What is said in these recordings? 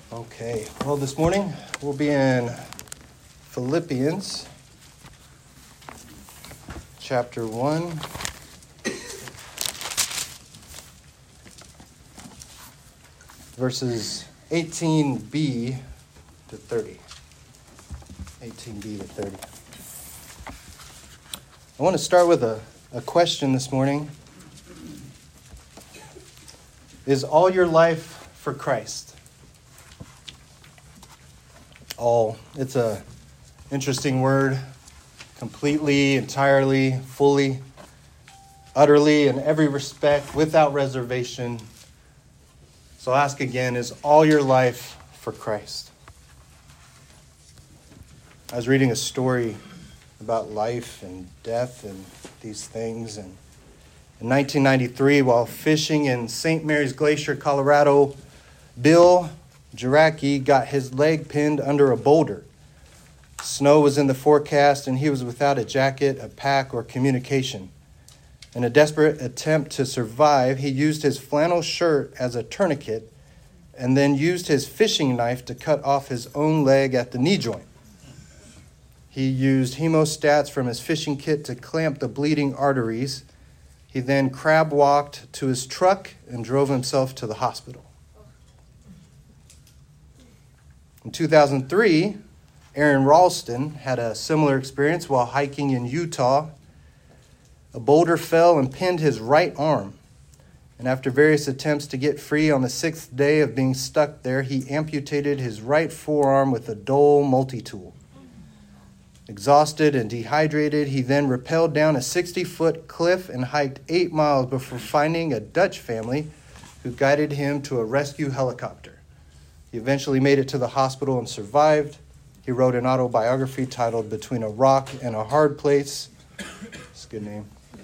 Okay, well, this morning we'll be in Philippians chapter 1, verses 18b to 30. 18b to 30. I want to start with a question this morning. Is all your life for Christ? All. It's a interesting word. Completely, entirely, fully, utterly, in every respect, without reservation. So I'll ask again, is all your life for Christ? I was reading a story about life and death and these things. And in 1993, while fishing in St. Mary's Glacier, Colorado, Bill Jaracki got his leg pinned under a boulder. Snow was in the forecast, and he was without a jacket, a pack, or communication. In a desperate attempt to survive, he used his flannel shirt as a tourniquet and then used his fishing knife to cut off his own leg at the knee joint. He used hemostats from his fishing kit to clamp the bleeding arteries. He then crab walked to his truck and drove himself to the hospital. In 2003, Aaron Ralston had a similar experience while hiking in Utah. A boulder fell and pinned his right arm. And after various attempts to get free on the 6th day of being stuck there, he amputated his right forearm with a dull multi-tool. Exhausted and dehydrated, he then rappelled down a 60-foot cliff and hiked 8 miles before finding a Dutch family who guided him to a rescue helicopter. He eventually made it to the hospital and survived. He wrote an autobiography titled Between a Rock and a Hard Place. It's a good name.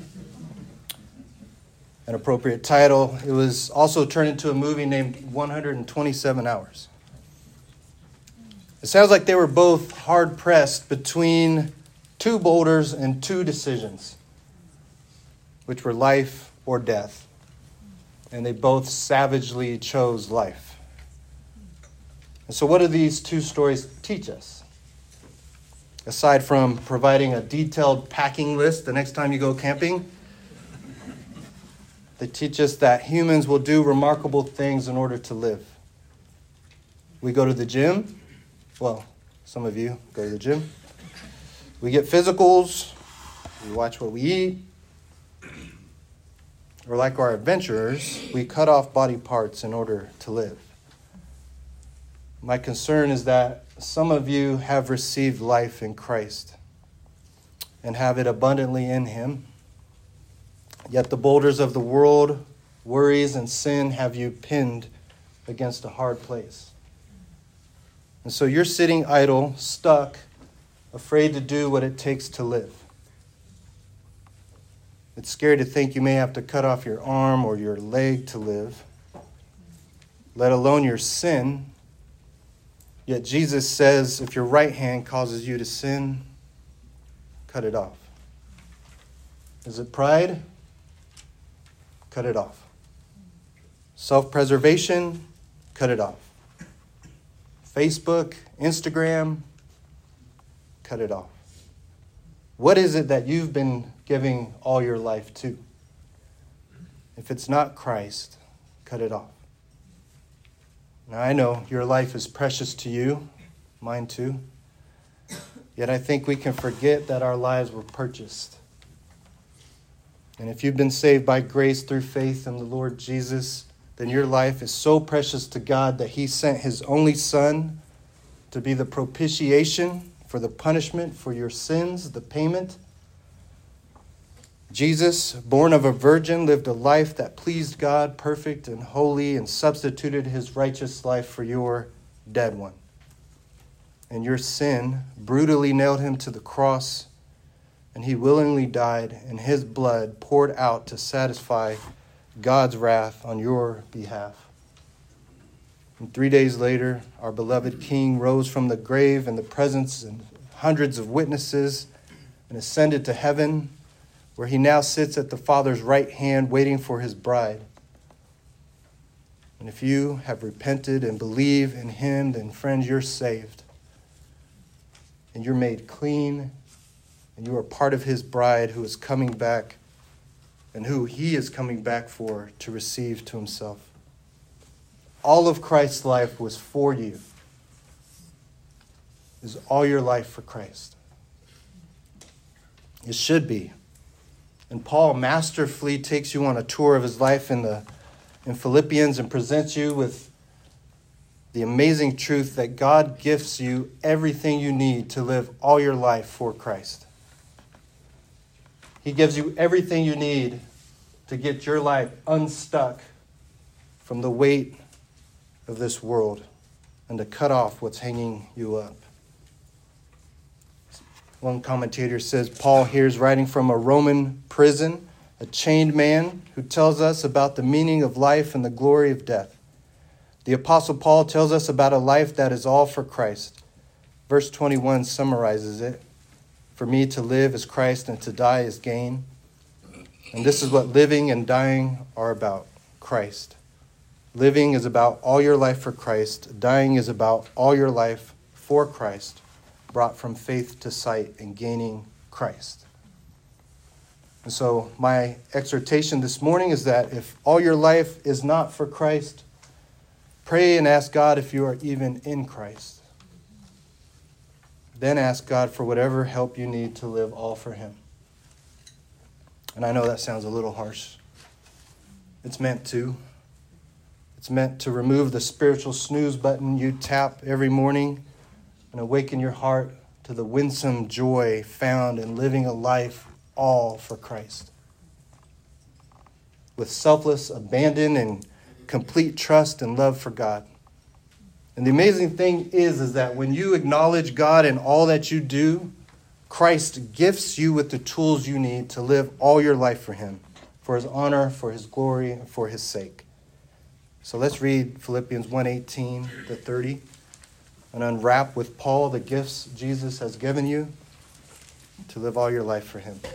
An appropriate title. It was also turned into a movie named 127 Hours. It sounds like they were both hard-pressed between two boulders and two decisions, which were life or death. And they both savagely chose life. And so what do these two stories teach us? Aside from providing a detailed packing list the next time you go camping, they teach us that humans will do remarkable things in order to live. We go to the gym. Well, some of you go to the gym. We get physicals. We watch what we eat. Or like our adventurers, we cut off body parts in order to live. My concern is that some of you have received life in Christ and have it abundantly in Him. Yet the boulders of the world, worries, and sin have you pinned against a hard place. And so you're sitting idle, stuck, afraid to do what it takes to live. It's scary to think you may have to cut off your arm or your leg to live, let alone your sin. Yet Jesus says, if your right hand causes you to sin, cut it off. Is it pride? Cut it off. Self-preservation? Cut it off. Facebook, Instagram? Cut it off. What is it that you've been giving all your life to? If it's not Christ, cut it off. Now, I know your life is precious to you, mine too. Yet I think we can forget that our lives were purchased. And if you've been saved by grace through faith in the Lord Jesus, then your life is so precious to God that He sent His only Son to be the propitiation for the punishment for your sins, the payment. Jesus, born of a virgin, lived a life that pleased God, perfect and holy, and substituted His righteous life for your dead one. And your sin brutally nailed Him to the cross, and He willingly died, and His blood poured out to satisfy God's wrath on your behalf. And 3 days later, our beloved King rose from the grave in the presence of hundreds of witnesses and ascended to heaven, where He now sits at the Father's right hand waiting for His bride. And if you have repented and believe in him, then friends, you're saved. And you're made clean. And you are part of his bride who is coming back and who he is coming back for to receive to himself. All of Christ's life was for you. Is all your life for Christ? It should be. And Paul masterfully takes you on a tour of his life in Philippians and presents you with the amazing truth that God gifts you everything you need to live all your life for Christ. He gives you everything you need to get your life unstuck from the weight of this world and to cut off what's hanging you up. One commentator says Paul here is writing from a Roman prison, a chained man who tells us about the meaning of life and the glory of death. The Apostle Paul tells us about a life that is all for Christ. Verse 21 summarizes it. For me to live is Christ and to die is gain. And this is what living and dying are about, Christ. Living is about all your life for Christ. Dying is about all your life for Christ, brought from faith to sight and gaining Christ. And so my exhortation this morning is that if all your life is not for Christ, pray and ask God if you are even in Christ. Then ask God for whatever help you need to live all for him. And I know that sounds a little harsh. It's meant to. It's meant to remove the spiritual snooze button you tap every morning and awaken your heart to the winsome joy found in living a life all for Christ. With selfless abandon and complete trust and love for God. And the amazing thing is that when you acknowledge God in all that you do, Christ gifts you with the tools you need to live all your life for him, for his honor, for his glory, and for his sake. So let's read Philippians 1:18 to 30 and unwrap with Paul the gifts Jesus has given you to live all your life for him.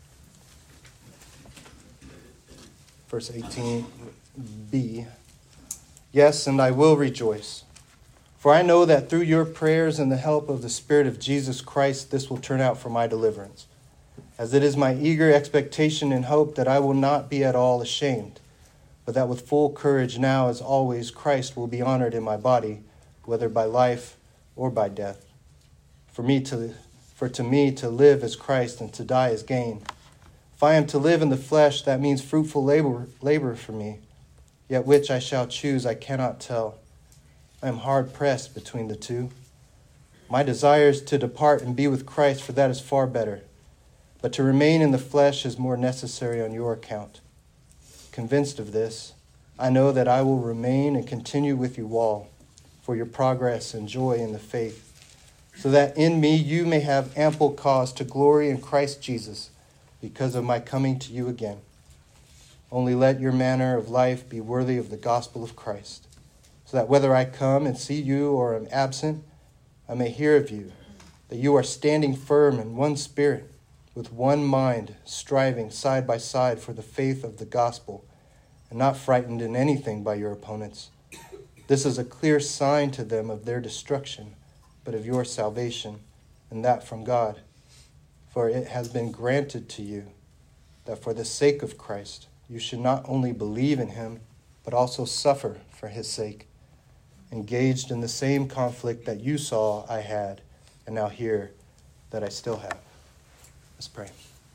Verse 18b. Yes, and I will rejoice. For I know that through your prayers and the help of the Spirit of Jesus Christ, this will turn out for my deliverance. As it is my eager expectation and hope that I will not be at all ashamed, but that with full courage now as always Christ will be honored in my body, whether by life or by death. For to me to live is Christ and to die is gain. If I am to live in the flesh, that means fruitful labor for me, yet which I shall choose I cannot tell. I am hard pressed between the two. My desire is to depart and be with Christ, for that is far better. But to remain in the flesh is more necessary on your account. Convinced of this, I know that I will remain and continue with you all for your progress and joy in the faith, so that in me you may have ample cause to glory in Christ Jesus because of my coming to you again. Only let your manner of life be worthy of the gospel of Christ, so that whether I come and see you or am absent, I may hear of you, that you are standing firm in one spirit, with one mind, striving side by side for the faith of the gospel, and not frightened in anything by your opponents. This is a clear sign to them of their destruction, but of your salvation, and that from God. For it has been granted to you that for the sake of Christ, you should not only believe in him, but also suffer for his sake, engaged in the same conflict that you saw I had, and now hear that I still have. Let's pray.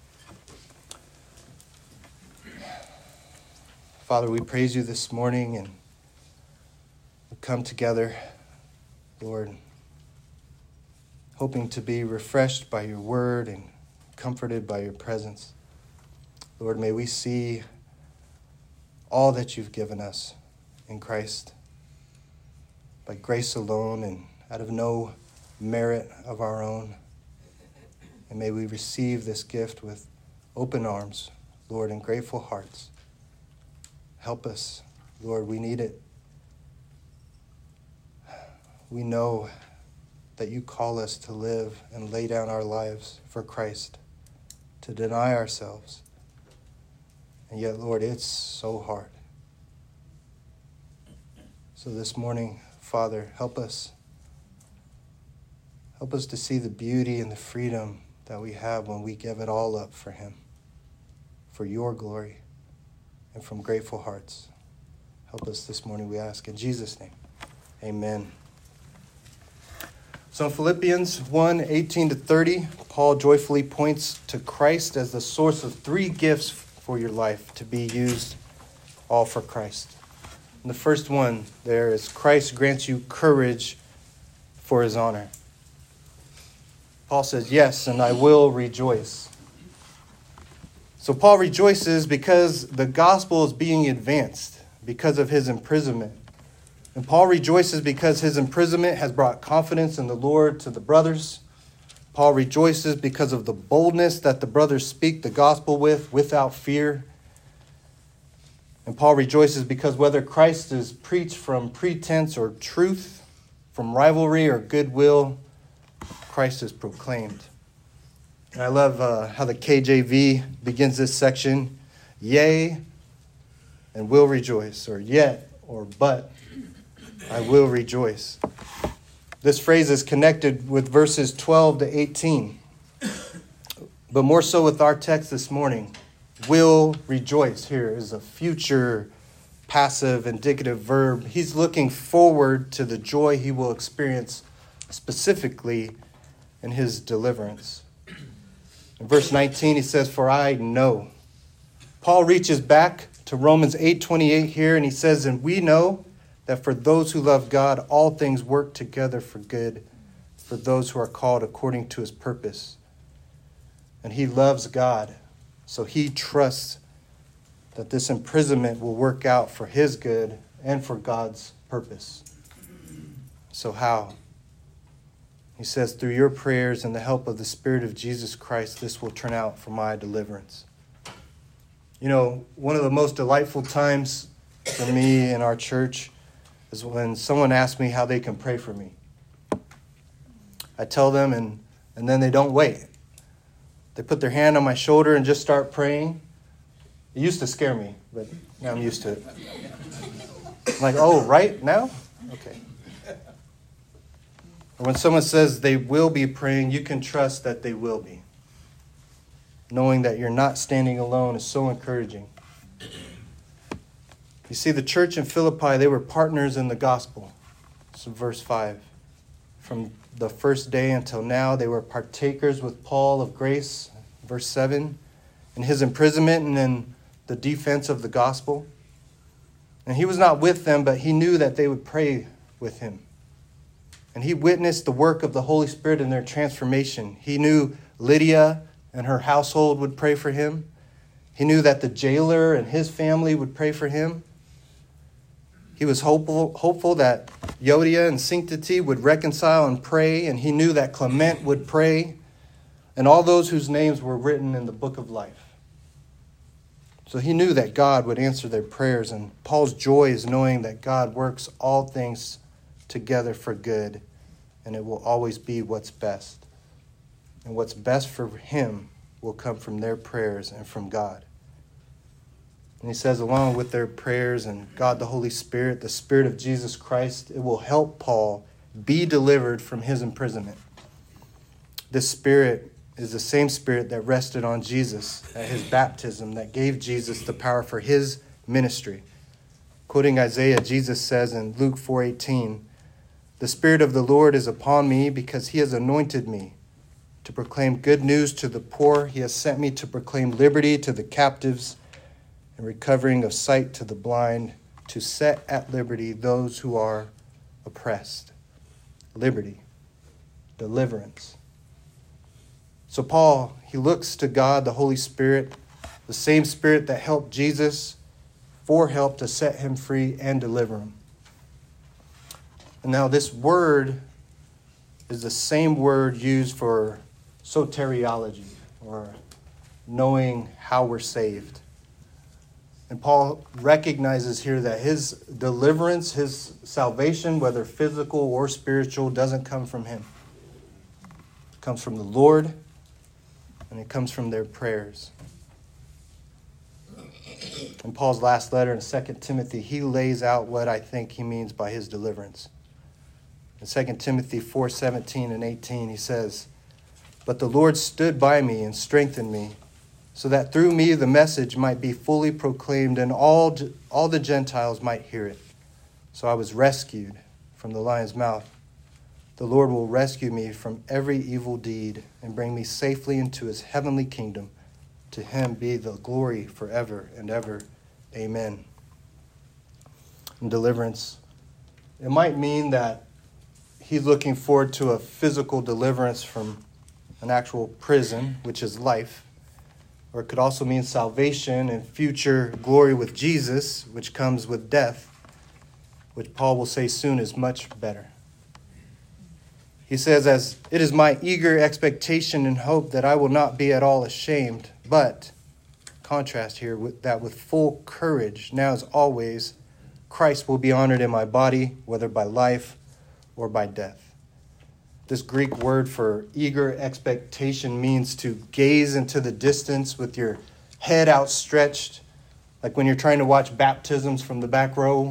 Father, we praise you this morning and we come together, Lord, hoping to be refreshed by your word and comforted by your presence. Lord, may we see all that you've given us in Christ by grace alone and out of no merit of our own. And may we receive this gift with open arms, Lord, and grateful hearts. Help us, Lord, we need it. We know that you call us to live and lay down our lives for Christ, to deny ourselves. And yet, Lord, it's so hard. So this morning, Father, help us. Help us to see the beauty and the freedom that we have when we give it all up for him, for your glory, and from grateful hearts. Help us this morning, we ask. In Jesus' name, amen. So in Philippians 1:18-30, Paul joyfully points to Christ as the source of 3 gifts for your life to be used all for Christ. And the first one there is Christ grants you courage for his honor. Paul says, yes, and I will rejoice. So Paul rejoices because the gospel is being advanced because of his imprisonment. And Paul rejoices because his imprisonment has brought confidence in the Lord to the brothers. Paul rejoices because of the boldness that the brothers speak the gospel with without fear. And Paul rejoices because whether Christ is preached from pretense or truth, from rivalry or goodwill, Christ is proclaimed. And I love how the KJV begins this section, yea, and will rejoice, or yet, or but, I will rejoice. This phrase is connected with verses 12-18, but more so with our text this morning. Will rejoice here is a future passive indicative verb. He's looking forward to the joy he will experience specifically in his deliverance. In verse 19, he says, for I know. Paul reaches back to Romans 8:28 here, and he says, and we know that for those who love God, all things work together for good, for those who are called according to his purpose. And he loves God, so he trusts that this imprisonment will work out for his good and for God's purpose. So how? He says, through your prayers and the help of the Spirit of Jesus Christ, this will turn out for my deliverance. You know, one of the most delightful times for me in our church is when someone asks me how they can pray for me. I tell them, and then they don't wait. They put their hand on my shoulder and just start praying. It used to scare me, but now I'm used to it. I'm like, oh, right now? Okay. Or when someone says they will be praying, you can trust that they will be. Knowing that you're not standing alone is so encouraging. You see, the church in Philippi, they were partners in the gospel. So verse 5. From the first day until now, they were partakers with Paul of grace. Verse 7. In his imprisonment and in the defense of the gospel. And he was not with them, but he knew that they would pray with him. And he witnessed the work of the Holy Spirit in their transformation. He knew Lydia and her household would pray for him. He knew that the jailer and his family would pray for him. He was hopeful that Euodia and Syntyche would reconcile and pray. And he knew that Clement would pray. And all those whose names were written in the book of life. So he knew that God would answer their prayers. And Paul's joy is knowing that God works all things together for good, and it will always be what's best. And what's best for him will come from their prayers and from God. And he says, along with their prayers and God the Holy Spirit, the Spirit of Jesus Christ, it will help Paul be delivered from his imprisonment. This Spirit is the same Spirit that rested on Jesus at his baptism, that gave Jesus the power for his ministry. Quoting Isaiah, Jesus says in Luke 4:18, the Spirit of the Lord is upon me because he has anointed me to proclaim good news to the poor. He has sent me to proclaim liberty to the captives and recovering of sight to the blind, to set at liberty those who are oppressed. Liberty, deliverance. So Paul, he looks to God, the Holy Spirit, the same Spirit that helped Jesus, for help to set him free and deliver him. And now this word is the same word used for soteriology, or knowing how we're saved. And Paul recognizes here that his deliverance, his salvation, whether physical or spiritual, doesn't come from him. It comes from the Lord, and it comes from their prayers. In Paul's last letter in 2 Timothy, he lays out what I think he means by his deliverance. In 2 Timothy 4:17 and 18, he says, "But the Lord stood by me and strengthened me, so that through me the message might be fully proclaimed and all the Gentiles might hear it. So I was rescued from the lion's mouth. The Lord will rescue me from every evil deed and bring me safely into his heavenly kingdom. To him be the glory forever and ever. Amen." And deliverance, it might mean that he's looking forward to a physical deliverance from an actual prison, which is life. Or it could also mean salvation and future glory with Jesus, which comes with death, which Paul will say soon is much better. He says, "As it is my eager expectation and hope that I will not be at all ashamed, but," contrast here, "that with full courage, now as always, Christ will be honored in my body, whether by life or by death." This Greek word for eager expectation means to gaze into the distance with your head outstretched, like when you're trying to watch baptisms from the back row.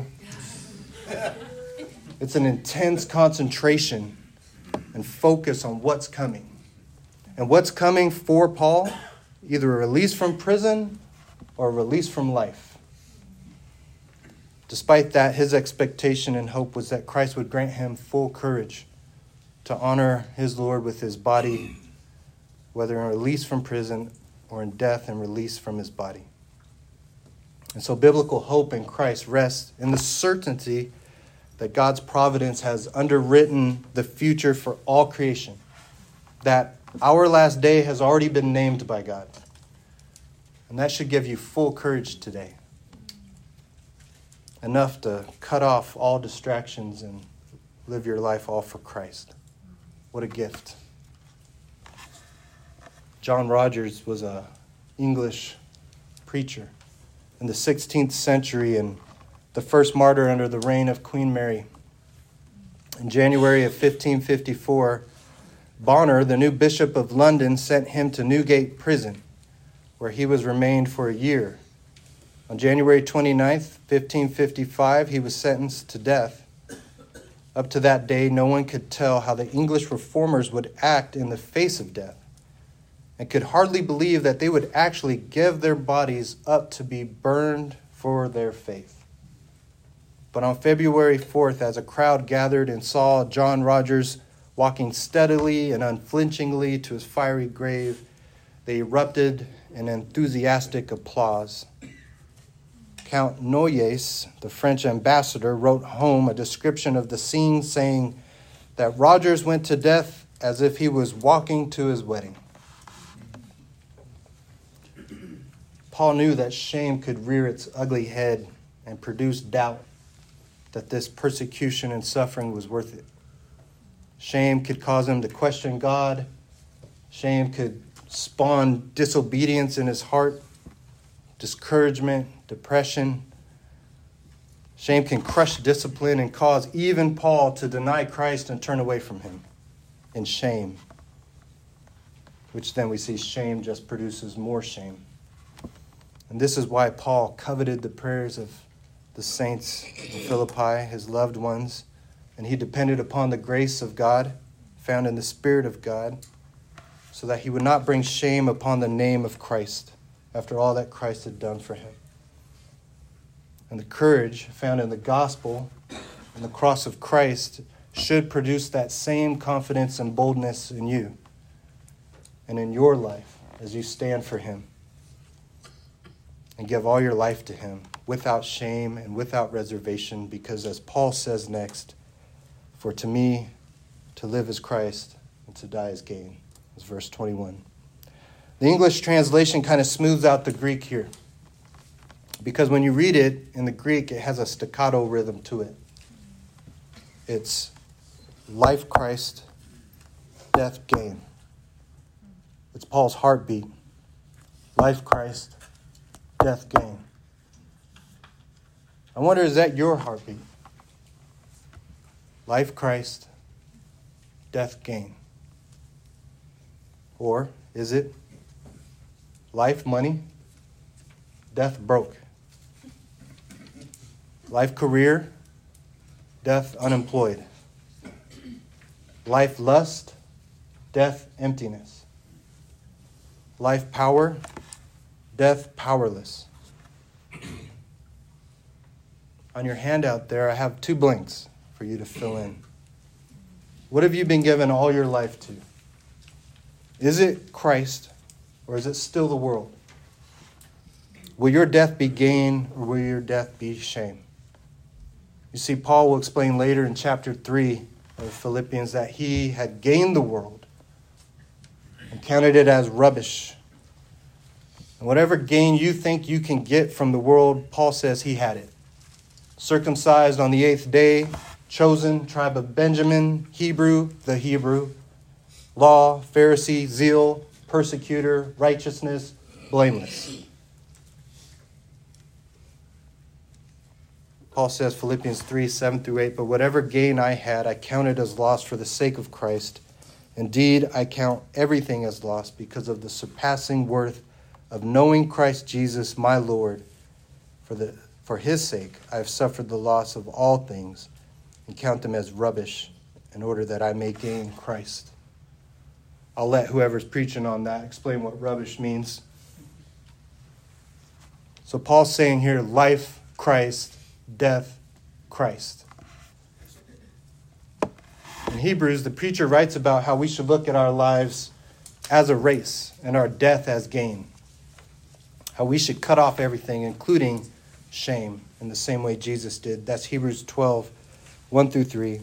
It's an intense concentration and focus on what's coming. And what's coming for Paul? Either a release from prison or a release from life. Despite that, his expectation and hope was that Christ would grant him full courage to honor his Lord with his body, whether in release from prison or in death and release from his body. And so biblical hope in Christ rests in the certainty that God's providence has underwritten the future for all creation, that our last day has already been named by God. And that should give you full courage today, enough to cut off all distractions and live your life all for Christ. What a gift. John Rogers was an English preacher in the 16th century and the first martyr under the reign of Queen Mary. In January of 1554, Bonner, the new Bishop of London, sent him to Newgate Prison, where he was remained for a year. On January 29th, 1555, he was sentenced to death. Up to that day, no one could tell how the English reformers would act in the face of death, and could hardly believe that they would actually give their bodies up to be burned for their faith. But on February 4th, as a crowd gathered and saw John Rogers walking steadily and unflinchingly to his fiery grave, they erupted in enthusiastic applause. Count Noyes, the French ambassador, wrote home a description of the scene, saying that Rogers went to death as if he was walking to his wedding. Paul knew that shame could rear its ugly head and produce doubt that this persecution and suffering was worth it. Shame could cause him to question God. Shame could spawn disobedience in his heart, discouragement, depression. Shame can crush discipline and cause even Paul to deny Christ and turn away from him in shame, which then we see shame just produces more shame. And this is why Paul coveted the prayers of the saints in Philippi, his loved ones, and he depended upon the grace of God, found in the Spirit of God, so that he would not bring shame upon the name of Christ after all that Christ had done for him. And the courage found in the gospel and the cross of Christ should produce that same confidence and boldness in you and in your life as you stand for him and give all your life to him without shame and without reservation, because as Paul says next, "For to me to live is Christ and to die is gain." It's verse 21. The English translation kind of smooths out the Greek here, because when you read it in the Greek, it has a staccato rhythm to it. It's life Christ, death gain. It's Paul's heartbeat. Life Christ, death gain. I wonder, is that your heartbeat? Life Christ, death gain. Or is it life money, death broke? Life career, death unemployed. Life lust, death emptiness. Life power, death powerless. On your handout there, I have 2 blanks for you to fill in. What have you been given all your life to? Is it Christ, or is it still the world? Will your death be gain, or will your death be shame? You see, Paul will explain later in chapter 3 of Philippians that he had gained the world and counted it as rubbish. And whatever gain you think you can get from the world, Paul says he had it. Circumcised on the 8th day, chosen, tribe of Benjamin, Hebrew, the Hebrew, law, Pharisee, zeal, persecutor, righteousness, blameless. Paul says, Philippians 3, 7 through 8, but whatever gain I had, I counted as loss for the sake of Christ. Indeed, I count everything as loss because of the surpassing worth of knowing Christ Jesus, my Lord. For his sake, I have suffered the loss of all things and count them as rubbish in order that I may gain Christ. I'll let whoever's preaching on that explain what rubbish means. So Paul's saying here, life, Christ, death, Christ. In Hebrews, the preacher writes about how we should look at our lives as a race and our death as gain. How we should cut off everything, including shame, in the same way Jesus did. That's Hebrews 12, 1 through 3.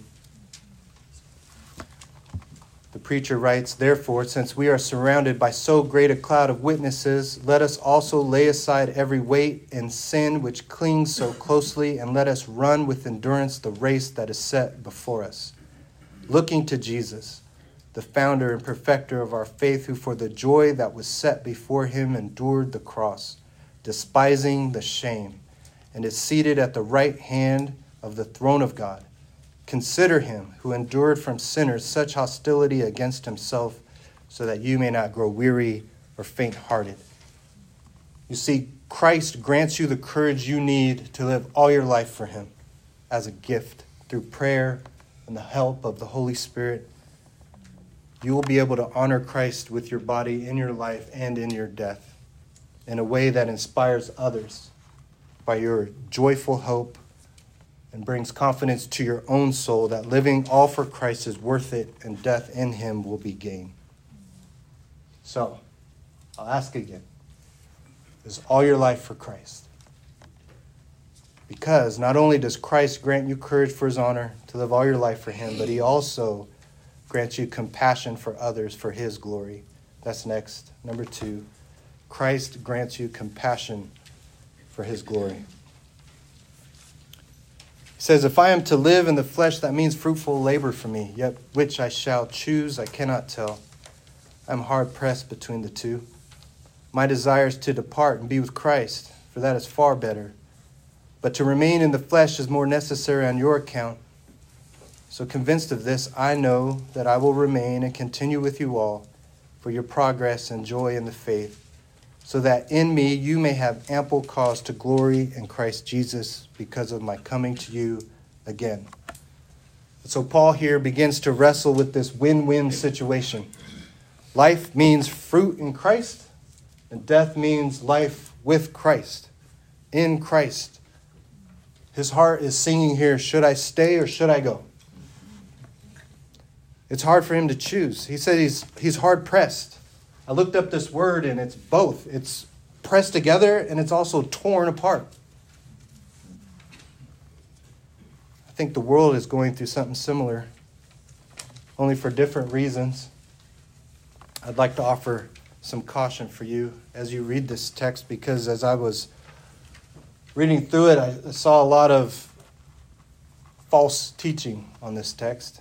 The preacher writes, therefore, since we are surrounded by so great a cloud of witnesses, let us also lay aside every weight and sin which clings so closely, and let us run with endurance the race that is set before us, looking to Jesus, the founder and perfecter of our faith, who for the joy that was set before him endured the cross, despising the shame, and is seated at the right hand of the throne of God. Consider him who endured from sinners such hostility against himself, so that you may not grow weary or faint-hearted. You see, Christ grants you the courage you need to live all your life for him as a gift through prayer and the help of the Holy Spirit. You will be able to honor Christ with your body in your life and in your death in a way that inspires others by your joyful hope and brings confidence to your own soul that living all for Christ is worth it and death in him will be gain. So, I'll ask again, is all your life for Christ? Because not only does Christ grant you courage for his honor to live all your life for him, but he also grants you compassion for others for his glory. That's next. Number 2, Christ grants you compassion for his glory. He says, if I am to live in the flesh, that means fruitful labor for me, yet which I shall choose, I cannot tell. I am hard pressed between the two. My desire is to depart and be with Christ, for that is far better. But to remain in the flesh is more necessary on your account. So convinced of this, I know that I will remain and continue with you all for your progress and joy in the faith, so that in me you may have ample cause to glory in Christ Jesus because of my coming to you again. So Paul here begins to wrestle with this win-win situation. Life means fruit in Christ, and death means life with Christ, in Christ. His heart is singing here, should I stay or should I go? It's hard for him to choose. He said he's hard pressed. I looked up this word and it's both. It's pressed together and it's also torn apart. I think the world is going through something similar, only for different reasons. I'd like to offer some caution for you as you read this text, because as I was reading through it, I saw a lot of false teaching on this text.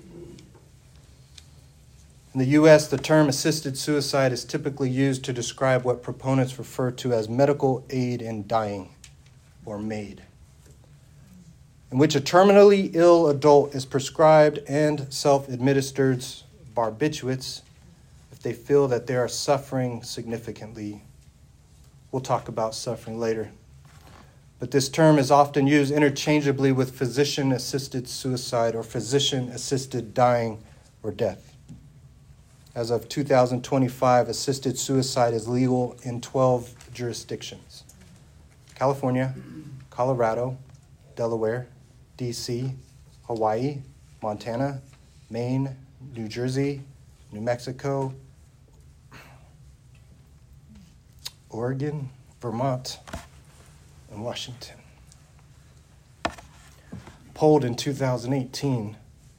In the U.S., the term assisted suicide is typically used to describe what proponents refer to as medical aid in dying, or MAID, in which a terminally ill adult is prescribed and self-administered barbiturates if they feel that they are suffering significantly. We'll talk about suffering later. but this term is often used interchangeably with physician-assisted suicide or physician-assisted dying or death. As of 2025, assisted suicide is legal in 12 jurisdictions: California, Colorado, Delaware, D.C., Hawaii, Montana, Maine, New Jersey, New Mexico, Oregon, Vermont, and Washington. Polled in 2018,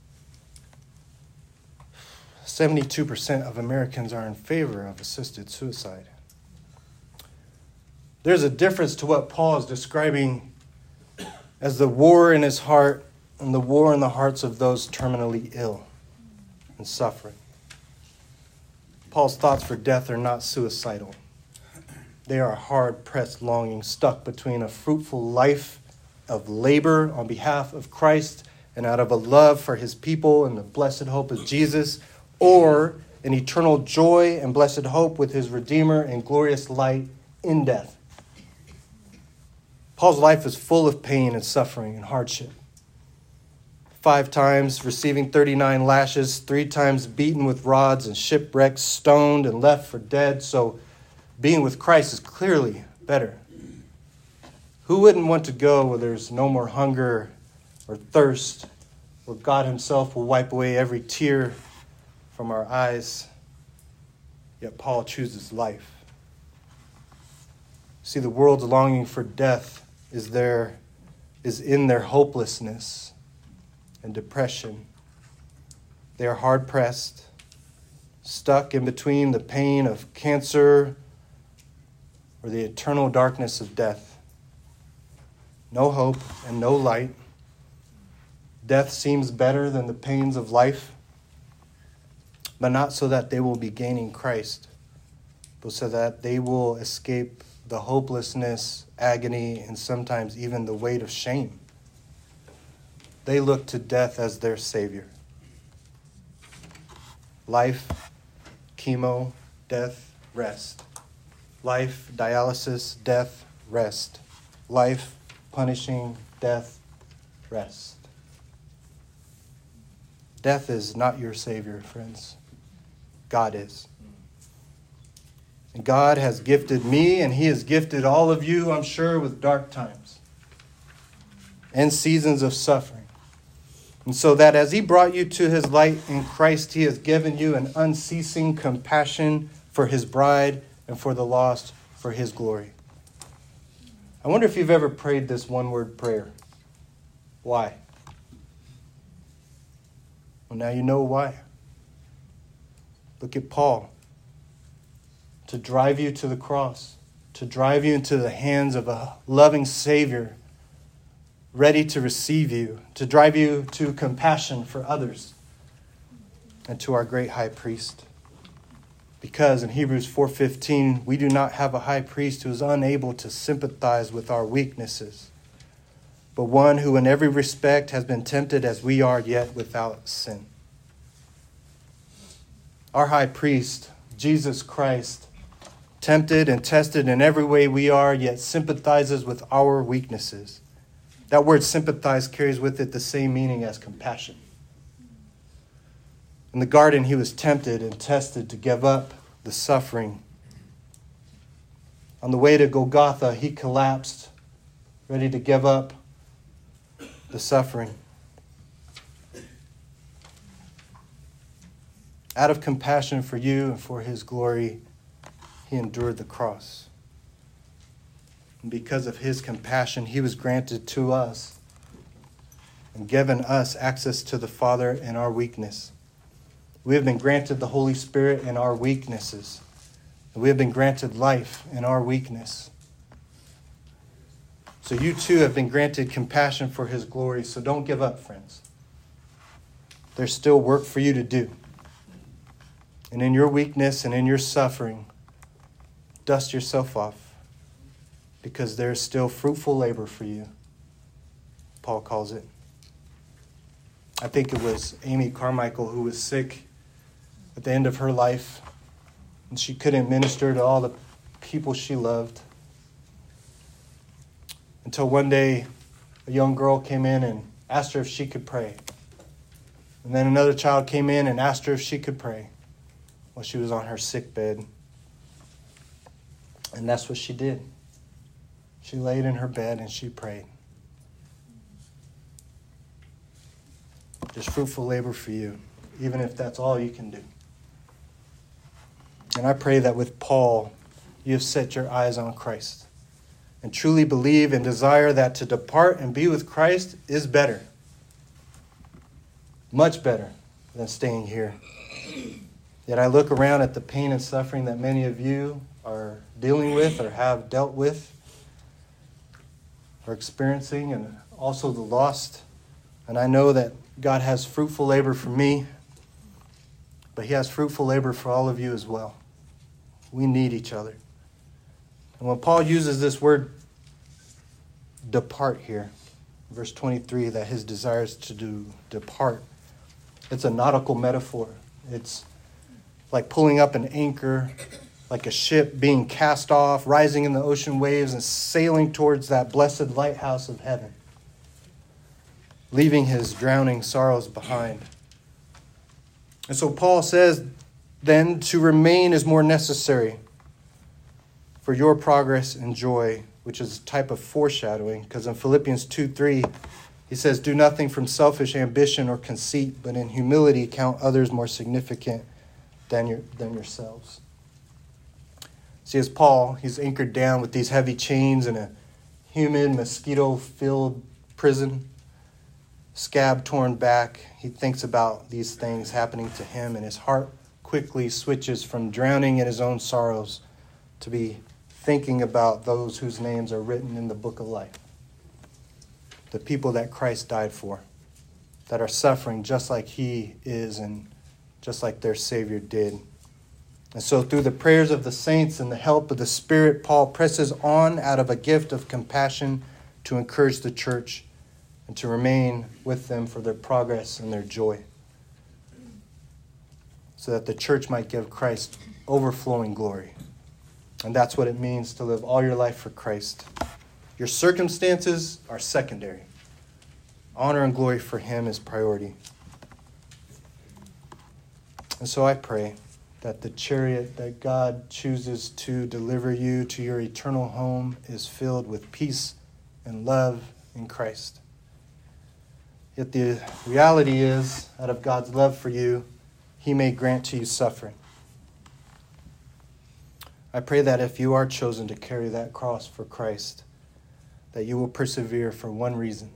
72% of Americans are in favor of assisted suicide. There's a difference to what Paul is describing as the war in his heart and the war in the hearts of those terminally ill and suffering. Paul's thoughts for death are not suicidal. They are a hard-pressed longing stuck between a fruitful life of labor on behalf of Christ and out of a love for his people and the blessed hope of Jesus, or an eternal joy and blessed hope with his Redeemer and glorious light in death. Paul's life is full of pain and suffering and hardship. 5 times receiving 39 lashes, 3 times beaten with rods and shipwrecked, stoned and left for dead. So being with Christ is clearly better. Who wouldn't want to go where there's no more hunger or thirst, where God himself will wipe away every tear from our eyes? Yet Paul chooses life. See, the world's longing for death is in their hopelessness and depression. They are hard-pressed, stuck in between the pain of cancer or the eternal darkness of death. No hope and no light. Death seems better than the pains of life, but not so that they will be gaining Christ, but so that they will escape the hopelessness, agony, and sometimes even the weight of shame. They look to death as their savior. Life, chemo, death, rest. Life, dialysis, death, rest. Life, punishing, death, rest. Death is not your savior, friends. God is. And God has gifted me, and he has gifted all of you, I'm sure, with dark times and seasons of suffering. And so that as he brought you to his light in Christ, he has given you an unceasing compassion for his bride and for the lost, for his glory. I wonder if you've ever prayed this one-word prayer. Why? Well, now you know why. Look at Paul. To drive you to the cross, to drive you into the hands of a loving Savior, ready to receive you, to drive you to compassion for others, and to our great high priest. Because in Hebrews 4:15, we do not have a high priest who is unable to sympathize with our weaknesses, but one who in every respect has been tempted as we are, yet without sin. Our high priest, Jesus Christ, tempted and tested in every way we are, yet sympathizes with our weaknesses. That word sympathize carries with it the same meaning as compassion. In the garden, he was tempted and tested to give up the suffering. On the way to Golgotha, he collapsed, ready to give up the suffering. Out of compassion for you and for his glory, he endured the cross. And because of his compassion, he was granted to us and given us access to the Father in our weakness. We have been granted the Holy Spirit in our weaknesses. And we have been granted life in our weakness. So you too have been granted compassion for his glory. So don't give up, friends. There's still work for you to do. And in your weakness and in your suffering, dust yourself off, because there's still fruitful labor for you, Paul calls it. I think it was Amy Carmichael who was sick at the end of her life, and she couldn't minister to all the people she loved. until one day a young girl came in and asked her if she could pray. And then another child came in and asked her if she could pray while she was on her sick bed. And that's what she did. She laid in her bed and she prayed. There's fruitful labor for you, even if that's all you can do. And I pray that with Paul, you have set your eyes on Christ and truly believe and desire that to depart and be with Christ is better. Much better than staying here. Yet I look around at the pain and suffering that many of you are dealing with or have dealt with or experiencing, and also the lost. And I know that God has fruitful labor for me, but he has fruitful labor for all of you as well. We need each other. And when Paul uses this word depart here, verse 23, that his desire is to depart, it's a nautical metaphor. It's like pulling up an anchor, like a ship being cast off, rising in the ocean waves and sailing towards that blessed lighthouse of heaven, leaving his drowning sorrows behind. And so Paul says, then to remain is more necessary for your progress and joy, which is a type of foreshadowing, because in Philippians 2:3, he says, do nothing from selfish ambition or conceit, but in humility count others more significant than yourselves. See, as Paul, he's anchored down with these heavy chains in a humid, mosquito-filled prison, scab torn back. He thinks about these things happening to him, and his heart quickly switches from drowning in his own sorrows to be thinking about those whose names are written in the book of life. The people that Christ died for, that are suffering just like he is and just like their Savior did. And so through the prayers of the saints and the help of the Spirit, Paul presses on out of a gift of compassion to encourage the church and to remain with them for their progress and their joy, so that the church might give Christ overflowing glory. And that's what it means to live all your life for Christ. Your circumstances are secondary. Honor and glory for him is priority. And so I pray that the chariot that God chooses to deliver you to your eternal home is filled with peace and love in Christ. Yet the reality is, out of God's love for you, he may grant to you suffering. I pray that if you are chosen to carry that cross for Christ, that you will persevere for one reason: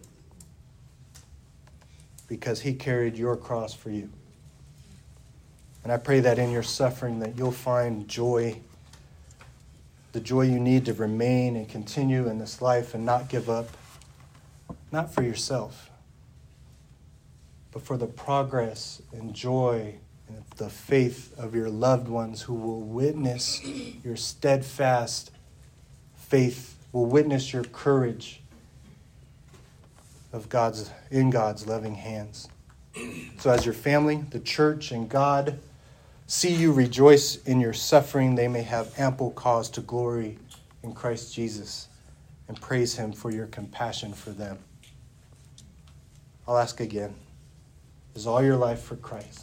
because he carried your cross for you. And I pray that in your suffering that you'll find joy, the joy you need to remain and continue in this life and not give up, not for yourself, but for the progress and joy and the faith of your loved ones who will witness your steadfast faith, will witness your courage in God's loving hands. So as your family, the church, and God see you rejoice in your suffering, they may have ample cause to glory in Christ Jesus and praise him for your compassion for them. I'll ask again, is all your life for Christ?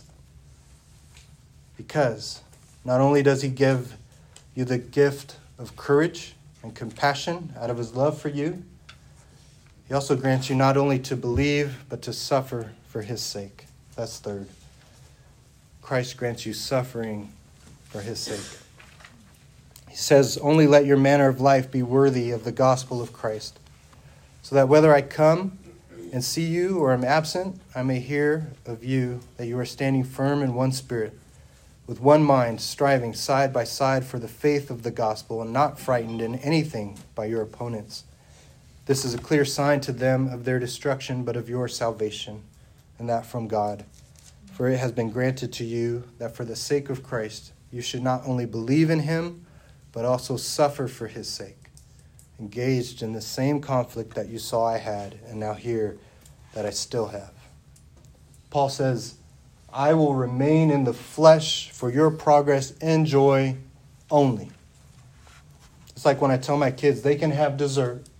Because not only does he give you the gift of courage and compassion out of his love for you, he also grants you not only to believe, but to suffer for his sake. That's third. Christ grants you suffering for his sake. He says, only let your manner of life be worthy of the gospel of Christ, so that whether I come and see you or am absent, I may hear of you that you are standing firm in one spirit, with one mind, striving side by side for the faith of the gospel, and not frightened in anything by your opponents. This is a clear sign to them of their destruction, but of your salvation, and that from God. For it has been granted to you that for the sake of Christ, you should not only believe in him, but also suffer for his sake, engaged in the same conflict that you saw I had, and now hear that I still have. Paul says, I will remain in the flesh for your progress and joy only. It's like when I tell my kids they can have dessert,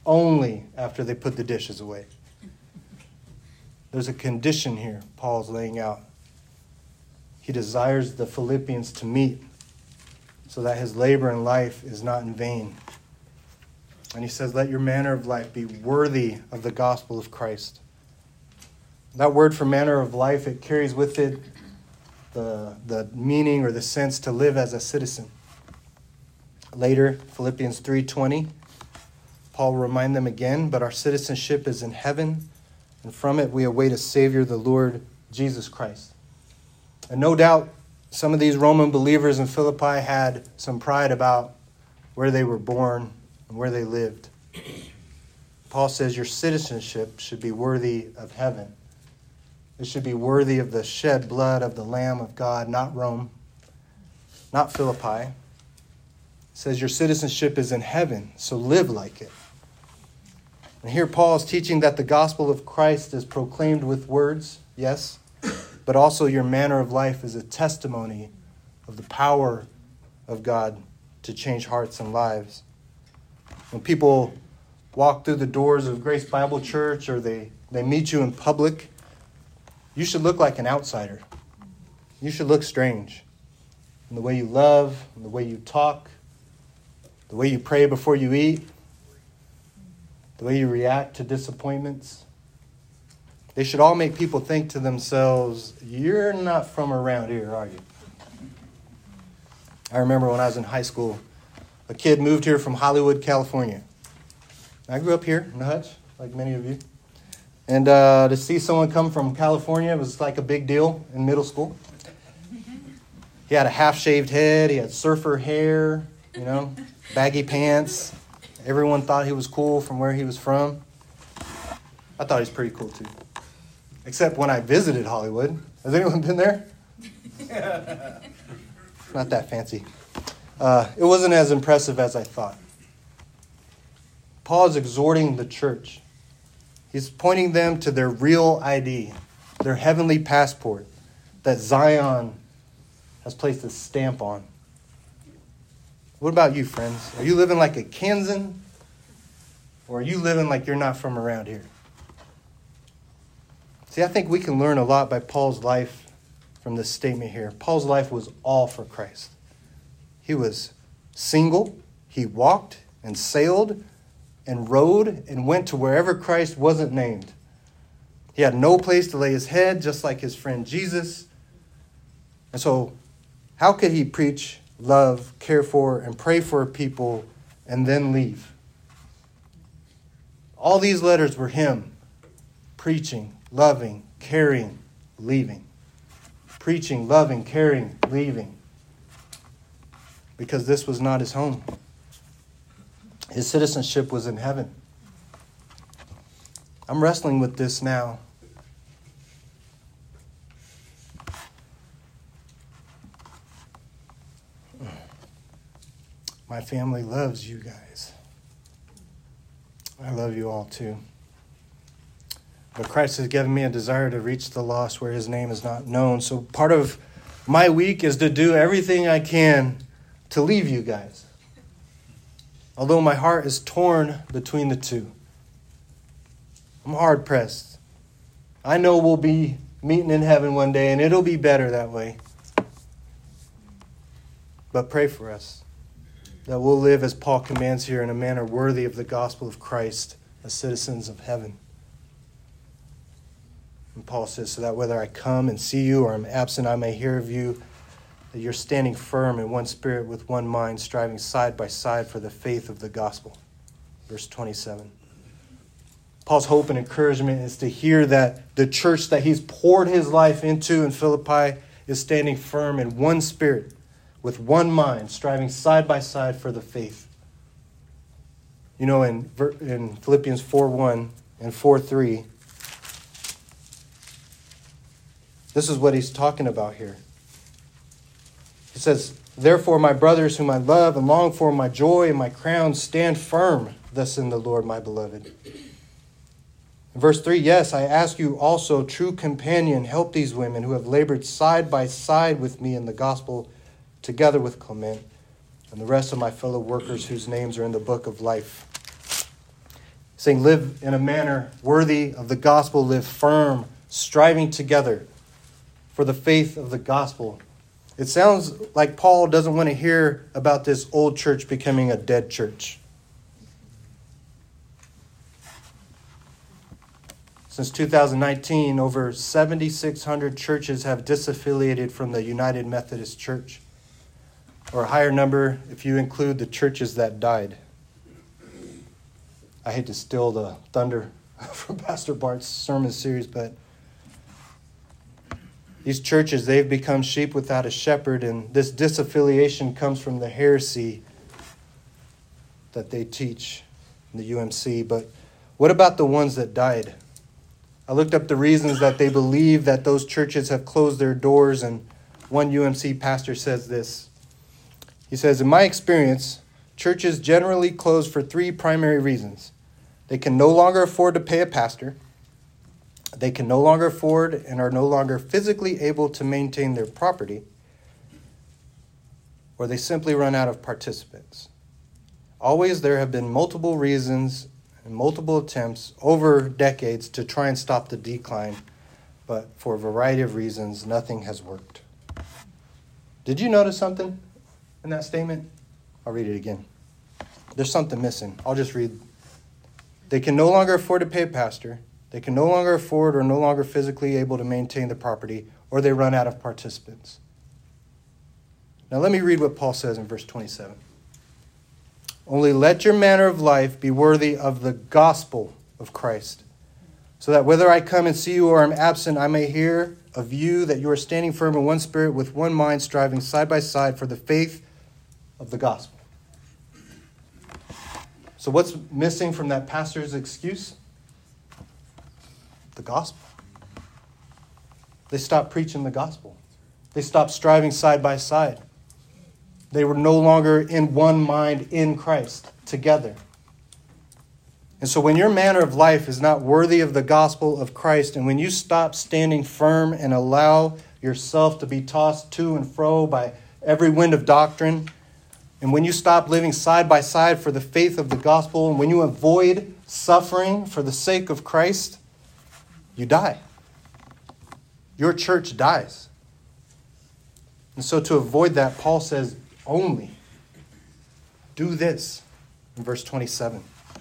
only after they put the dishes away. There's a condition here Paul's laying out. He desires the Philippians to meet so that his labor in life is not in vain. And he says, let your manner of life be worthy of the gospel of Christ. That word for manner of life, it carries with it the meaning or the sense to live as a citizen. Later, Philippians 3:20, Paul will remind them again, but our citizenship is in heaven, and from it we await a Savior, the Lord Jesus Christ. And no doubt, some of these Roman believers in Philippi had some pride about where they were born and where they lived. Paul says your citizenship should be worthy of heaven. It should be worthy of the shed blood of the Lamb of God, not Rome, not Philippi. It says your citizenship is in heaven, so live like it. And here Paul is teaching that the gospel of Christ is proclaimed with words, yes, but also your manner of life is a testimony of the power of God to change hearts and lives. When people walk through the doors of Grace Bible Church or they meet you in public, you should look like an outsider. You should look strange. In the way you love, in the way you talk, the way you pray before you eat, the way you react to disappointments. They should all make people think to themselves, you're not from around here, are you? I remember when I was in high school, a kid moved here from Hollywood, California. I grew up here in the Hutch, like many of you. And to see someone come from California was like a big deal in middle school. He had a half-shaved head. He had surfer hair, baggy pants. Everyone thought he was cool from where he was from. I thought he was pretty cool, too. Except when I visited Hollywood. Has anyone been there? Not that fancy. It wasn't as impressive as I thought. Paul is exhorting the church. He's pointing them to their real ID, their heavenly passport that Zion has placed a stamp on. What about you, friends? Are you living like a Kansan? Or are you living like you're not from around here? See, I think we can learn a lot by Paul's life from this statement here. Paul's life was all for Christ. He was single. He walked and sailed and rode and went to wherever Christ wasn't named. He had no place to lay his head, just like his friend Jesus. And so, how could he preach, love, care for, and pray for people and then leave? All these letters were him preaching, loving, caring, leaving. Preaching, loving, caring, leaving. Because this was not his home. His citizenship was in heaven. I'm wrestling with this now. My family loves you guys. I love you all too. But Christ has given me a desire to reach the lost where his name is not known. So part of my week is to do everything I can to leave you guys. Although my heart is torn between the two. I'm hard pressed. I know we'll be meeting in heaven one day and it'll be better that way. But pray for us that we'll live as Paul commands here in a manner worthy of the gospel of Christ as citizens of heaven. And Paul says, so that whether I come and see you or am absent, I may hear of you, that you're standing firm in one spirit with one mind, striving side by side for the faith of the gospel. Verse 27. Paul's hope and encouragement is to hear that the church that he's poured his life into in Philippi is standing firm in one spirit, with one mind, striving side by side for the faith. You know, in Philippians 4:1 and 4:3, this is what he's talking about here. He says, therefore, my brothers whom I love and long for, my joy and my crown, stand firm thus in the Lord, my beloved. In verse 3, yes, I ask you also, true companion, help these women who have labored side by side with me in the gospel, together with Clement and the rest of my fellow workers whose names are in the book of life. saying live in a manner worthy of the gospel, live firm, striving together for the faith of the gospel. It sounds like Paul doesn't want to hear about this old church becoming a dead church. Since 2019, over 7,600 churches have disaffiliated from the United Methodist Church, or a higher number if you include the churches that died. I hate to steal the thunder from Pastor Bart's sermon series, but these churches, they've become sheep without a shepherd, and this disaffiliation comes from the heresy that they teach in the UMC. But what about the ones that died? I looked up the reasons that they believe that those churches have closed their doors, and one UMC pastor says this. He says, in my experience, churches generally close for three primary reasons. They can no longer afford to pay a pastor. They can no longer afford and are no longer physically able to maintain their property, or they simply run out of participants. Always there have been multiple reasons and multiple attempts over decades to try and stop the decline, but for a variety of reasons, nothing has worked. Did you notice something in that statement? I'll read it again. There's something missing. I'll just read. They can no longer afford to pay a pastor. They can no longer afford or no longer physically able to maintain the property, or they run out of participants. Now let me read what Paul says in verse 27. Only let your manner of life be worthy of the gospel of Christ, so that whether I come and see you or am absent, I may hear of you that you are standing firm in one spirit with one mind, striving side by side for the faith of the gospel. So what's missing from that pastor's excuse? The gospel. They stopped preaching the gospel. They stopped striving side by side. They were no longer in one mind in Christ together. And so when your manner of life is not worthy of the gospel of Christ, and when you stop standing firm and allow yourself to be tossed to and fro by every wind of doctrine, and when you stop living side by side for the faith of the gospel, and when you avoid suffering for the sake of Christ, you die. Your church dies. And so to avoid that, Paul says, only do this in verse 27.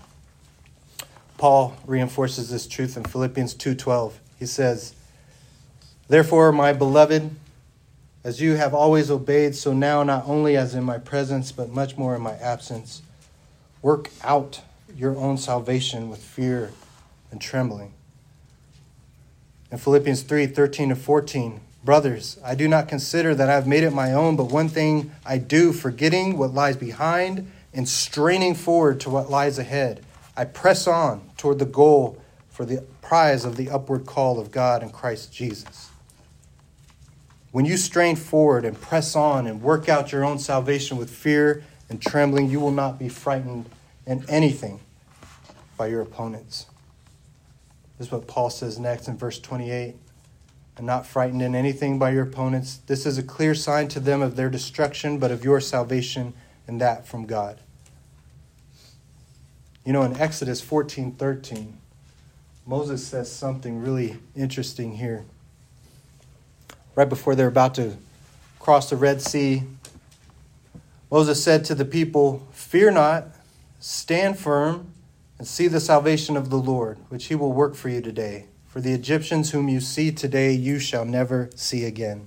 Paul reinforces this truth in Philippians 2:12. He says, therefore, my beloved, as you have always obeyed, so now not only as in my presence, but much more in my absence, work out your own salvation with fear and trembling. In Philippians 3:13-14, brothers, I do not consider that I have made it my own, but one thing I do, forgetting what lies behind and straining forward to what lies ahead, I press on toward the goal for the prize of the upward call of God in Christ Jesus. When you strain forward and press on and work out your own salvation with fear and trembling, you will not be frightened in anything by your opponents. This is what Paul says next in verse 28. And not frightened in anything by your opponents. This is a clear sign to them of their destruction, but of your salvation, and that from God. You know, in Exodus 14:13, Moses says something really interesting here. Right before they're about to cross the Red Sea, Moses said to the people, fear not, stand firm, and see the salvation of the Lord, which he will work for you today. For the Egyptians whom you see today, you shall never see again.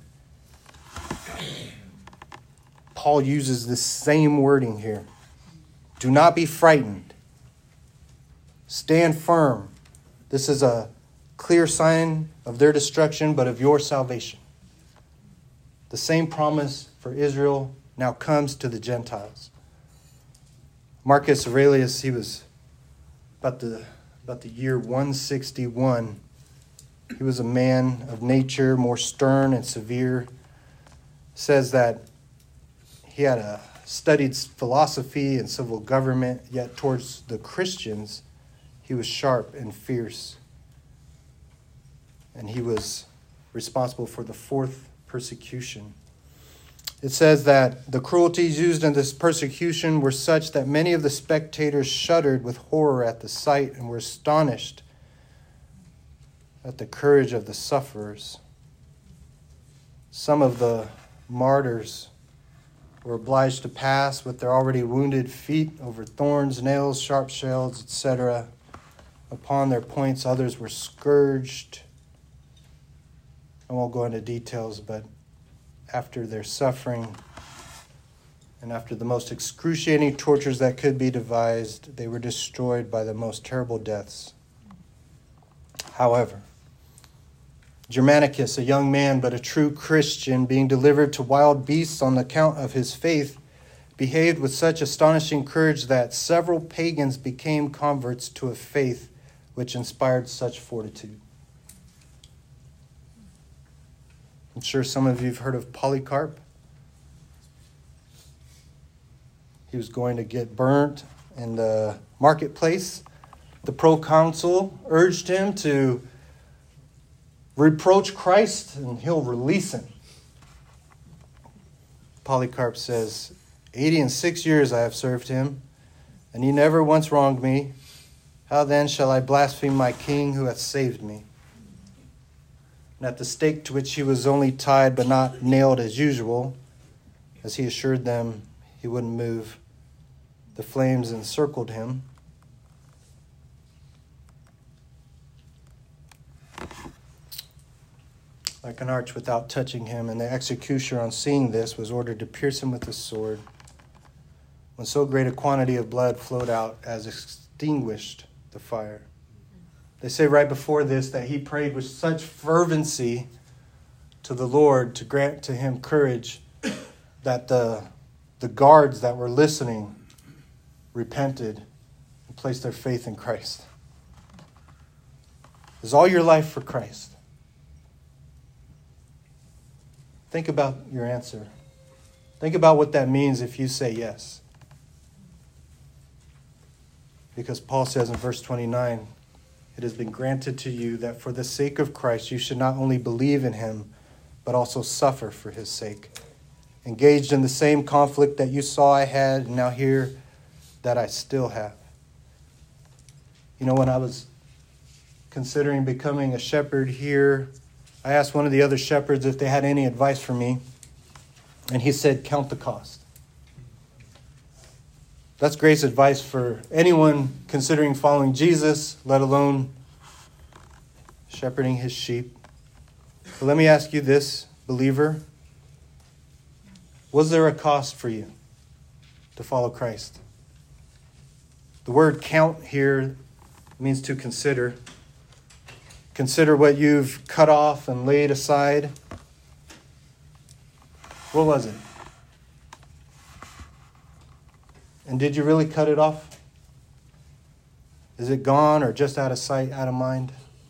Paul uses the same wording here. Do not be frightened. Stand firm. This is a clear sign of their destruction, but of your salvation. The same promise for Israel now comes to the Gentiles. Marcus Aurelius, he was about the year 161. He was a man of nature, more stern and severe. Says that he had studied philosophy and civil government, yet towards the Christians, he was sharp and fierce. And he was responsible for the fourth persecution. It says that the cruelties used in this persecution were such that many of the spectators shuddered with horror at the sight and were astonished at the courage of the sufferers. Some of the martyrs were obliged to pass with their already wounded feet over thorns, nails, sharp shells, etc. Upon their points, others were scourged. I won't go into details, but after their suffering and after the most excruciating tortures that could be devised, they were destroyed by the most terrible deaths. However, Germanicus, a young man but a true Christian, being delivered to wild beasts on account of his faith, behaved with such astonishing courage that several pagans became converts to a faith which inspired such fortitude. I'm sure some of you have heard of Polycarp. He was going to get burnt in the marketplace. The proconsul urged him to reproach Christ and he'll release him. Polycarp says, 86 years I have served him, and he never once wronged me. How then shall I blaspheme my king who hath saved me? And at the stake to which he was only tied but not nailed as usual, as he assured them he wouldn't move, the flames encircled him. Like an arch without touching him, and the executioner, on seeing this, was ordered to pierce him with a sword, when so great a quantity of blood flowed out as extinguished the fire. They say right before this that he prayed with such fervency to the Lord to grant to him courage that the guards that were listening repented and placed their faith in Christ. Is all your life for Christ? Think about your answer. Think about what that means if you say yes. Because Paul says in verse 29, it has been granted to you that for the sake of Christ you should not only believe in him, but also suffer for his sake. Engaged in the same conflict that you saw I had, and now hear that I still have. You know, when I was considering becoming a shepherd here, I asked one of the other shepherds if they had any advice for me, and he said, count the cost. That's great advice for anyone considering following Jesus, let alone shepherding his sheep. But let me ask you this, believer. Was there a cost for you to follow Christ? The word count here means to consider. Consider what you've cut off and laid aside. What was it? And did you really cut it off? Is it gone or just out of sight, out of mind?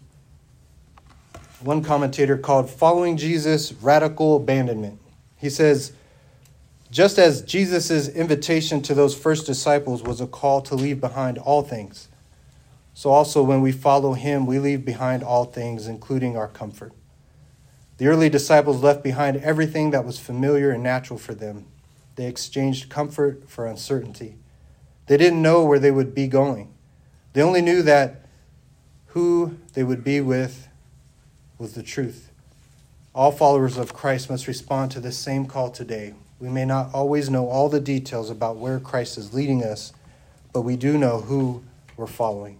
One commentator called following Jesus radical abandonment. He says, just as Jesus' invitation to those first disciples was a call to leave behind all things, so also when we follow him, we leave behind all things, including our comfort. The early disciples left behind everything that was familiar and natural for them. They exchanged comfort for uncertainty. They didn't know where they would be going. They only knew that who they would be with was the truth. All followers of Christ must respond to this same call today. We may not always know all the details about where Christ is leading us, but we do know who we're following.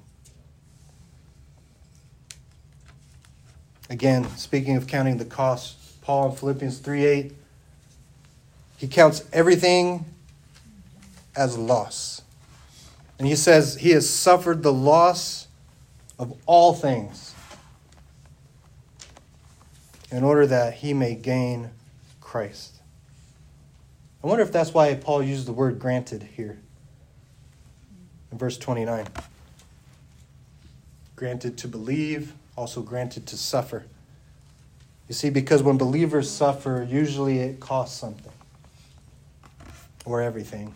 Again, speaking of counting the cost, Paul in Philippians 3:8, he counts everything as loss. And he says he has suffered the loss of all things in order that he may gain Christ. I wonder if that's why Paul used the word granted here in verse 29. Granted to believe, also granted to suffer. You see, because when believers suffer, usually it costs something. Or everything.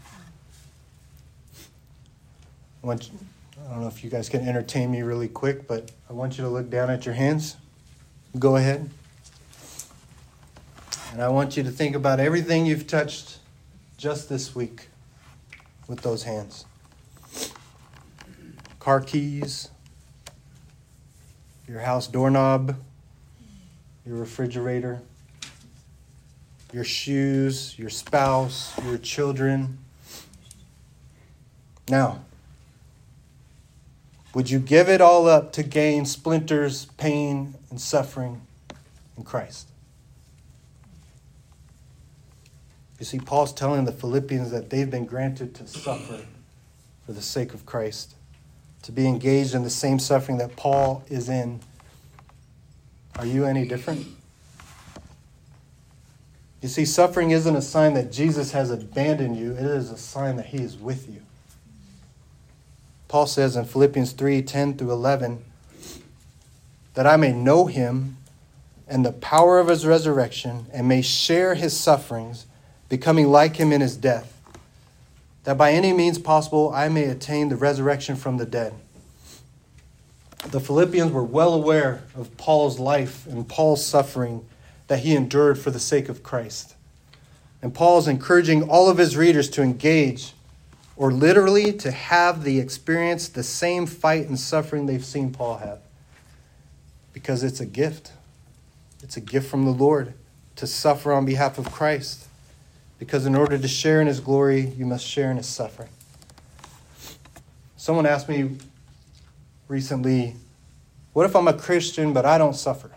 I don't know if you guys can entertain me really quick, but I want you to look down at your hands. Go ahead. And I want you to think about everything you've touched just this week with those hands. Car keys, your house doorknob, your refrigerator, your shoes, your spouse, your children. Now, would you give it all up to gain splinters, pain, and suffering in Christ? You see, Paul's telling the Philippians that they've been granted to suffer for the sake of Christ, to be engaged in the same suffering that Paul is in. Are you any different? You see, suffering isn't a sign that Jesus has abandoned you. It is a sign that he is with you. Paul says in Philippians 3:10-11, that I may know him and the power of his resurrection and may share his sufferings, becoming like him in his death, that by any means possible I may attain the resurrection from the dead. The Philippians were well aware of Paul's life and Paul's suffering that he endured for the sake of Christ. And Paul is encouraging all of his readers to engage, or literally to have the experience, the same fight and suffering they've seen Paul have. Because it's a gift. It's a gift from the Lord to suffer on behalf of Christ. Because in order to share in his glory, you must share in his suffering. Someone asked me recently, what if I'm a Christian but I don't suffer?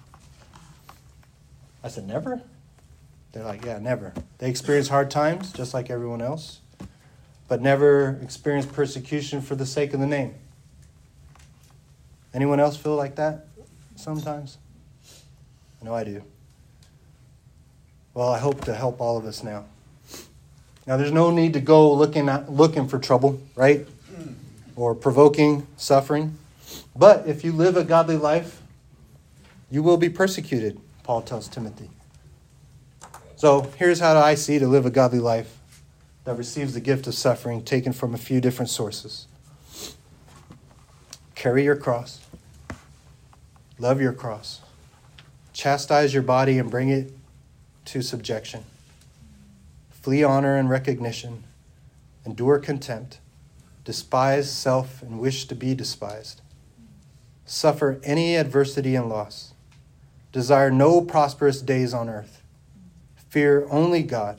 I said, never? They're like, yeah, never. They experience hard times just like everyone else, but never experience persecution for the sake of the name. Anyone else feel like that sometimes? I know I do. Well, I hope to help all of us now. Now, there's no need to go looking for trouble, right? Or provoking suffering. But if you live a godly life, you will be persecuted, Paul tells Timothy. So here's how I see to live a godly life that receives the gift of suffering taken from a few different sources. Carry your cross. Love your cross. Chastise your body and bring it to subjection. Flee honor and recognition. Endure contempt. Despise self and wish to be despised. Suffer any adversity and loss. Desire no prosperous days on earth. Fear only God.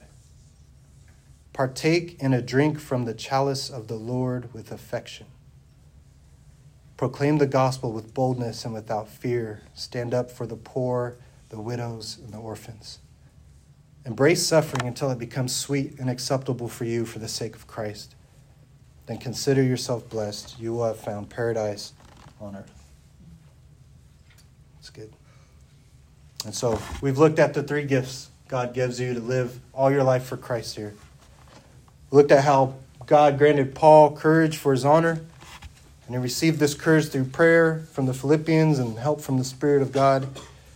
Partake in a drink from the chalice of the Lord with affection. Proclaim the gospel with boldness and without fear. Stand up for the poor, the widows, and the orphans. Embrace suffering until it becomes sweet and acceptable for you for the sake of Christ. Then consider yourself blessed. You will have found paradise on earth. That's good. And so we've looked at the three gifts God gives you to live all your life for Christ here. We looked at how God granted Paul courage for his honor, and he received this courage through prayer from the Philippians and help from the Spirit of God.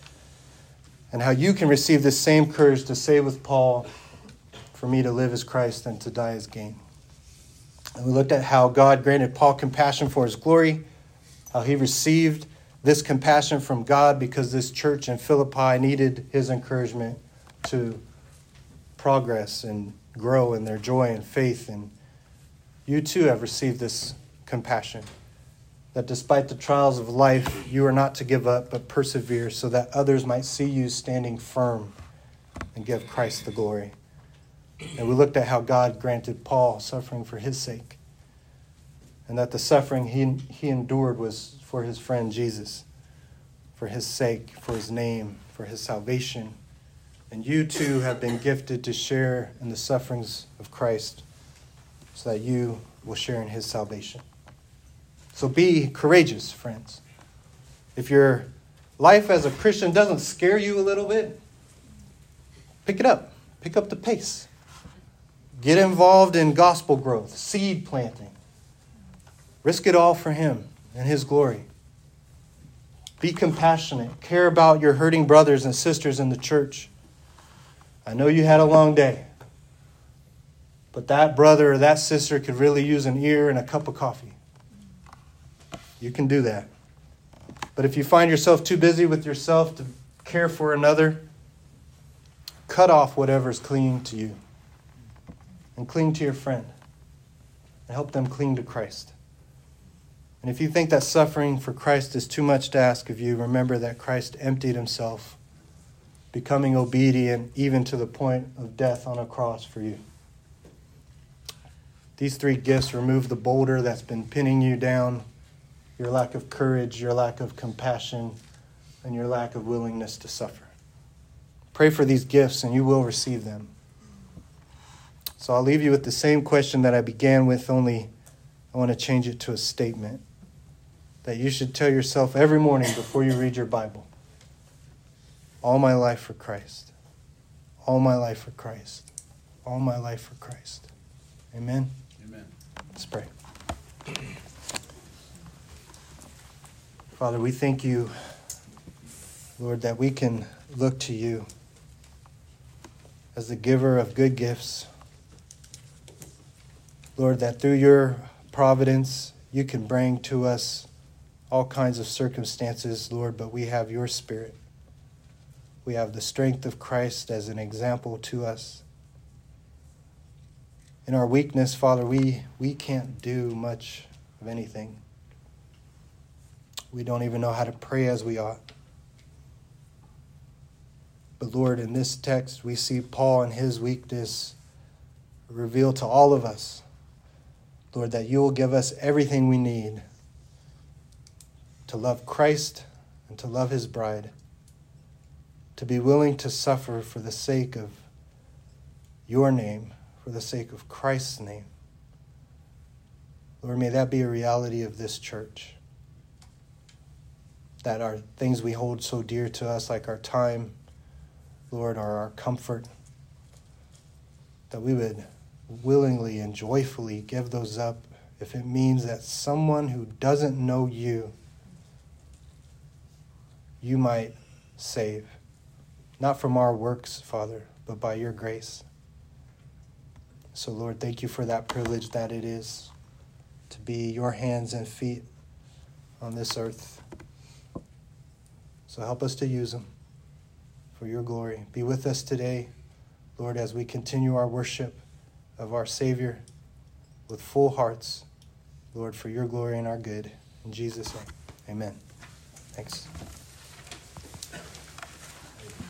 And how you can receive this same courage to say with Paul, for me to live as Christ and to die as gain. And we looked at how God granted Paul compassion for his glory, how he received this compassion from God because this church in Philippi needed his encouragement to progress and grow in their joy and faith. And you too have received this compassion, that despite the trials of life, you are not to give up, but persevere so that others might see you standing firm and give Christ the glory. And we looked at how God granted Paul suffering for his sake, and that the suffering he endured was for his friend Jesus, for his sake, for his name, for his salvation. And you too have been gifted to share in the sufferings of Christ so that you will share in his salvation. So be courageous, friends. If your life as a Christian doesn't scare you a little bit, pick it up. Pick up the pace. Get involved in gospel growth, seed planting. Risk it all for him and his glory. Be compassionate. Care about your hurting brothers and sisters in the church. I know you had a long day, but that brother or that sister could really use an ear and a cup of coffee. You can do that. But if you find yourself too busy with yourself to care for another, cut off whatever's clinging to you and cling to your friend and help them cling to Christ. And if you think that suffering for Christ is too much to ask of you, remember that Christ emptied himself, becoming obedient even to the point of death on a cross for you. These 3 gifts remove the boulder that's been pinning you down, your lack of courage, your lack of compassion, and your lack of willingness to suffer. Pray for these gifts and you will receive them. So I'll leave you with the same question that I began with, only I want to change it to a statement that you should tell yourself every morning before you read your Bible. All my life for Christ. All my life for Christ. All my life for Christ. Amen? Amen. Let's pray. Father, we thank you, Lord, that we can look to you as the giver of good gifts. Lord, that through your providence, you can bring to us all kinds of circumstances, Lord, but we have your Spirit. We have the strength of Christ as an example to us. In our weakness, Father, we can't do much of anything. We don't even know how to pray as we ought. But Lord, in this text, we see Paul and his weakness reveal to all of us, Lord, that you will give us everything we need to love Christ and to love his bride, to be willing to suffer for the sake of your name, for the sake of Christ's name. Lord, may that be a reality of this church, that our things we hold so dear to us, like our time, Lord, or our comfort, that we would willingly and joyfully give those up if it means that someone who doesn't know you, you might save. Not from our works, Father, but by your grace. So, Lord, thank you for that privilege that it is to be your hands and feet on this earth. So help us to use them for your glory. Be with us today, Lord, as we continue our worship of our Savior with full hearts, Lord, for your glory and our good. In Jesus' name, amen. Thanks.